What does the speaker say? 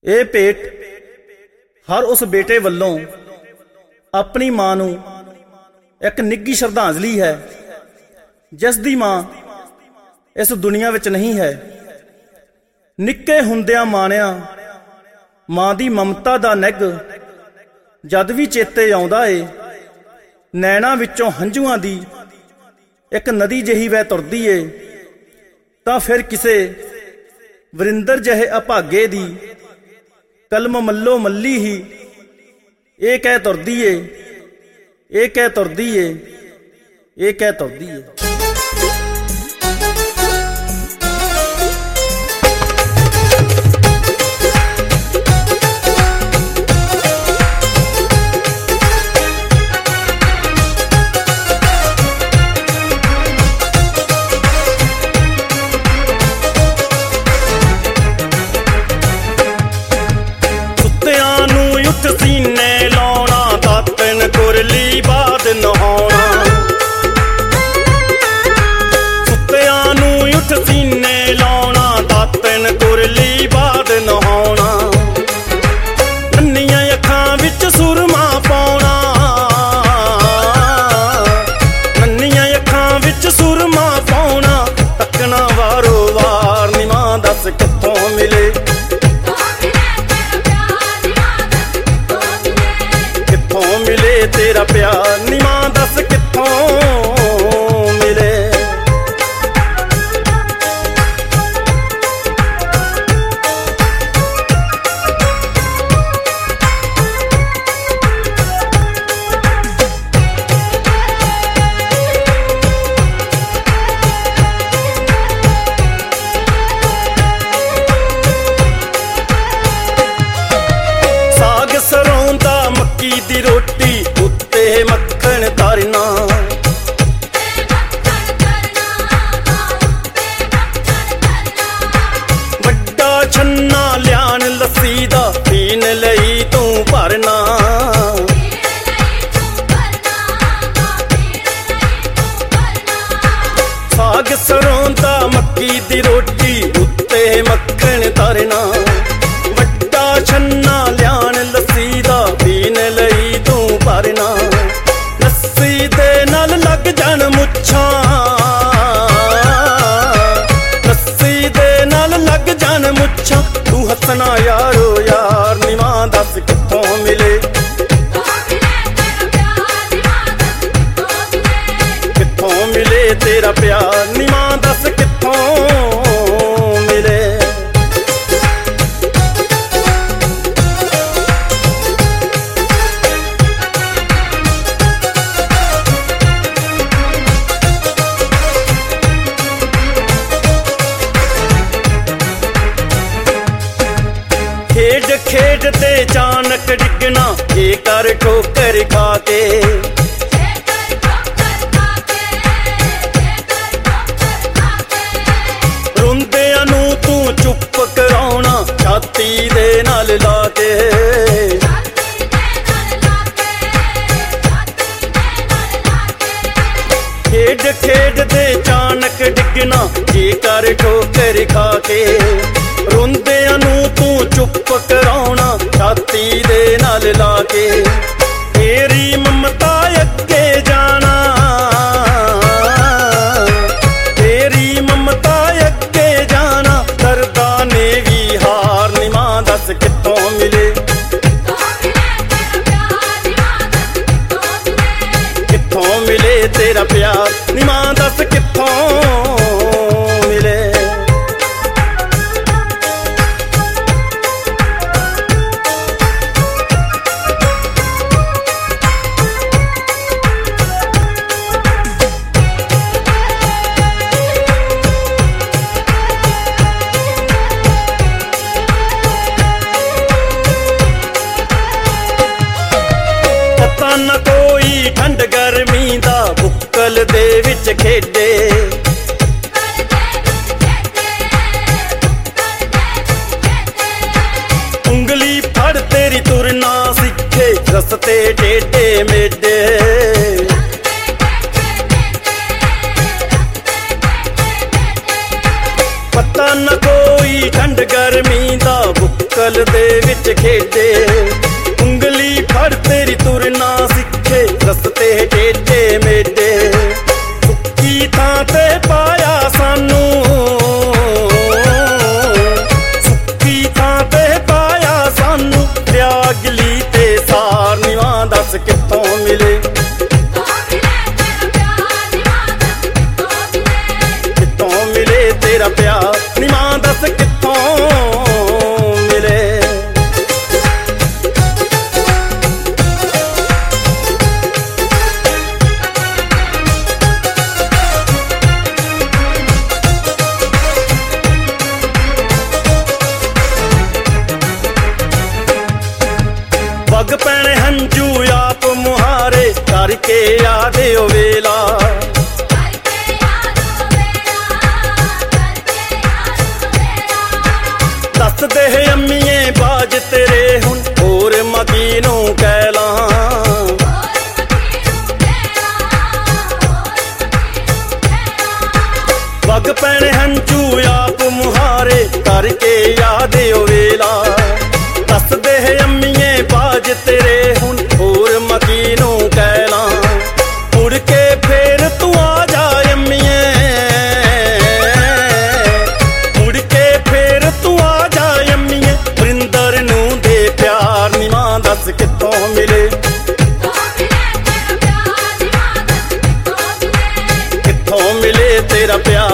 ਇਹ ਭੇਟ ਹਰ ਉਸ ਬੇਟੇ ਵੱਲੋਂ ਆਪਣੀ ਮਾਂ ਨੂੰ ਇੱਕ ਨਿੱਘੀ ਸ਼ਰਧਾਂਜਲੀ ਹੈ ਜਿਸ ਦੀ ਮਾਂ ਇਸ ਦੁਨੀਆ ਵਿੱਚ ਨਹੀਂ ਹੈ। ਨਿੱਕੇ ਹੁੰਦਿਆਂ ਮਾਣਿਆ ਮਾਂ ਦੀ ਮਮਤਾ ਦਾ ਨਿੱਘ ਜਦ ਵੀ ਚੇਤੇ ਆਉਂਦਾ ਏ, ਨੈਣਾਂ ਵਿੱਚੋਂ ਹੰਝੂਆਂ ਦੀ ਇੱਕ ਨਦੀ ਜਿਹੀ ਵਹਿ ਤੁਰਦੀ ਏ, ਤਾਂ ਫਿਰ ਕਿਸੇ ਵਰਿੰਦਰ ਜਿਹੇ ਅਭਾਗੇ ਦੀ ਕਲਮ ਮੱਲੋ ਮੱਲੀ ਹੀ ਇਹ ਕਹਿ ਤੁਰਦੀ ਏ, ਇਹ ਕਹਿ ਤੁਰਦੀ ਏ, ਇਹ ਕਹਿ ਤੁਰਦੀ ਏ। ਸੀਨੇ ਲਾਉਣਾ ਦਾਤਨ ਕੁਰਲੀ ਬਾਦ ਨਹਾਉਣਾ, ਸੁੱਤਿਆਂ ਨੂੰ ਉੱਠ ਸੀਨੇ ਲਾਉਣਾ ਦਾਤਨ ਕੁਰਲੀ ਬਾਦ ਨਹਾਉਣਾ, ਨੰਨੀਆਂ ਅੱਖਾਂ ਵਿੱਚ ਸੁਰਮਾ ਪਾਉਣਾ, ਨੰਨੀਆਂ ਅੱਖਾਂ ਵਿੱਚ ਸੁਰਮਾ ਪਾਉਣਾ, ਤੱਕਣਾ ਵਾਰੋ ਵਾਰ ਨੀ ਮਾਂ ਦੱਸ ਕਿੱਥੋਂ ਮਿਲੇ, ਮਿਲੇ ਤੇਰਾ ਪਿਆਰ ਨੀ ਮਾਂ ਦੱਸ ਕਿੱਥੋਂ ਮਿਲੇ। ਸਾਗ ਸਰੋਂ ਦਾ ਮੱਕੀ ਦੀ ਰੋਟੀ ਉੱਤੇ ਮੱਖਣ ਧਰਨਾ, ਵੱਡਾ ਛੰਨਾ ਲਿਆਣ ਲੱਸੀ ਦਾ ਪੀਣ ਲਈ ਤੂੰ ਭਰਨਾ, ਸਾਗ ਸਰੋਂ ਦਾ ਮੱਕੀ ਦੀ ਰੋਟੀ ਉੱਤੇ ਮੱਖਣ ਧਰਨਾ, ਵੱਡਾ ਛੰਨਾ ਲਿਆਣ ਲੱਸੀ ਦਾ ਪੀਣ ਲਈ ਤੂੰ ਭਰਨਾ, ਲੱਸੀ ਦੇ ਨਾਲ ਲੱਗ ਜਾਣ ਮੁੱਛਾਂ, ਲੱਸੀ ਦੇ ਨਾਲ ਲੱਗ ਜਾਣ ਮੁੱਛਾਂ, ਤੂੰ ਹੱਸਣਾ ਯਾਰੋ ਯਾਰ ਨੀ ਮਾਂ ਦੱਸ ਕਿੱਥੋਂ ਮਿਲੇ, ਕਿੱਥੋਂ ਮਿਲੇ ਤੇਰਾ ਪਿਆਰ ਨੀ ਮਾਂ ਦੱਸ ਕਿੱਥੋਂ ਮਿਲੇ। ਖੇਡ ਖੇਡ ਤੇ ਅਚਾਨਕ ਡਿੱਗਣਾ, ਇਹ ਕਰ ਠੋਕਰ ਖਾ ਕੇ, ਰੋਂਦਿਆਂ ਨੂੰ ਤੂੰ ਚੁੱਪ ਕਰਾਉਣਾ, ਛਾਤੀ ਦੇ ਨਾਲ ਲਾ ਕੇ, ਖੇਡ ਖੇਡ ਤੇ ਅਚਾਨਕ ਡਿੱਗਣਾ, ਇਹ ਕਰ ਠੋਕਰ ਖਾ ਕੇ, ਰੋਂਦਿਆਂ ਨੂੰ ਤੂੰ ਚੁੱਪ ਕਰਾਉਣਾ, ਛਾਤੀ ਦੇ ਨਾਲ ਲਾ ਕੇ, ਤੇਰੀ ਮਮਤਾ ਅੱਗੇ ਜਾਣਾ, ਤੇਰੀ ਮਮਤਾ ਅੱਗੇ ਜਾਣਾ, ਦਰਦਾਂ ਨੇ ਵੀ ਹਾਰ ਨੀ ਮਾਂ ਦੱਸ ਕਿੱਥੋਂ ਮਿਲੇ, ਕਿੱਥੋਂ ਮਿਲੇ ਤੇਰਾ ਪਿਆਰ ਨੀ ਮਾਂ ਦੱਸ ਕਿੱਥੋਂ ਮਿਲੇ। ਪਤਾ ਨਾ ਕੋਈ ਠੰਡ ਗਰਮੀ ਦਾ ਬੁੱਕਲ ਦੇ ਵਿੱਚ ਖੇਡੇ, ਉਂਗਲੀ ਫੜ ਤੇਰੀ ਤੁਰਨਾ ਸਿੱਖੇ, ਰਸਤੇ ਟੇਢੇ ਮੇਢੇ, ਪਤਾ ਨਾ ਕੋਈ ਠੰਡ ਗਰਮੀ ਦਾ ਬੁੱਕਲ ਅਸਲ ਦੇ ਵਿੱਚ ਖੇਡੇ ਉਂਗਲੀ ਫੜ ਤੇਰੀ ਤੁਰਨਾ ਸਿੱਖੇ ਰਸਤੇ ਟੇਢੇ ਮੇਢੇ ਸੁੱਕੀ ਥਾਂ ਤੇ ਪਾਇਆ ਸਾਨੂੰ ਸੁੱਕੀ ਥਾਂ ਤੇ ਪਾਇਆ ਸਾਨੂੰ ਪਿਆਗਲੀ ਤੇ ਸਾਰ ਨਿਵਾਂ ਦੱਸ ਕਿੱਥੋਂ ਮਿਲੇ ਕਿੱਥੋਂ ਮਿਲੇ ਤੇਰਾ ਪਿਆਰ ਨਿਵਾਂ ਦੱਸ ਕਿੱਥੋਂ ਮਿਲੇ ਵਗ ਪੈਣੇ ਹੰਝੂ ਆਪ ਮੁਹਾਰੇ ਕਰਕੇ ਯਾਦ ਓ ਵੇਲਾ ਦੱਸਦੇ ਅੰਮੀਏ ਬਾਜ ਤੇਰੇ ਹੁਣ ਹੋਰ ਮਕੀ ਨੂੰ ਕਹਿ ਲਾਂ ਵਗ ਪੈਣੇ ਹੰਝੂ ਆਪ ਮੁਹਾਰੇ ਕਰਕੇ ਯਾਦ ਓ ਵੇਲਾ ਦੱਸਦੇ ਅੰਮੀਏ ਬਾਜ ਤੇਰੇ ਹੁਣ ਹੋਰ ਮਕੀ ਨੂੰ ਕਹਿ ਲਾਂ ਮੁੜ ਕੇ ਫੇਰ ਤੂੰ ਆ ਜਾ ਅੰਮੀਏ ਮੁੜ ਕੇ ਫੇਰ ਤੂੰ ਆ ਜਾ ਅੰਮੀਏ ਵਰਿੰਦਰ ਨੂੰ ਦੇ ਪਿਆਰ ਨਿਵਾਂ ਦੱਸ ਕਿੱਥੋਂ ਮਿਲੇ ਕਿੱਥੋਂ ਮਿਲੇ ਤੇਰਾ ਪਿਆਰ